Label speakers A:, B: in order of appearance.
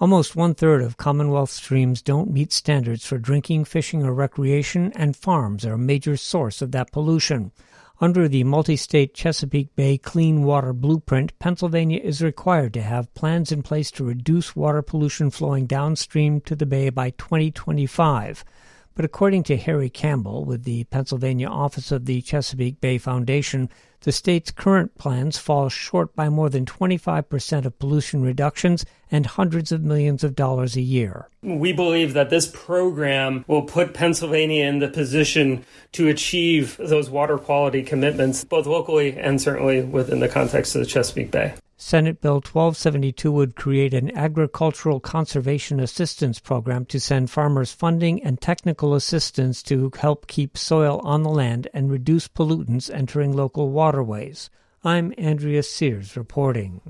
A: Almost one-third of Commonwealth streams don't meet standards for drinking, fishing, or recreation, and farms are a major source of that pollution. Under the multi-state Chesapeake Bay Clean Water Blueprint, Pennsylvania is required to have plans in place to reduce water pollution flowing downstream to the bay by 2025. But according to Harry Campbell with the Pennsylvania office of the Chesapeake Bay Foundation, the state's current plans fall short by more than 25% of pollution reductions and hundreds of millions of dollars a year.
B: We believe that this program will put Pennsylvania in the position to achieve those water quality commitments, both locally and certainly within the context of the Chesapeake Bay.
A: Senate Bill 1272 would create an agricultural conservation assistance program to send farmers funding and technical assistance to help keep soil on the land and reduce pollutants entering local waterways. I'm Andrea Sears reporting.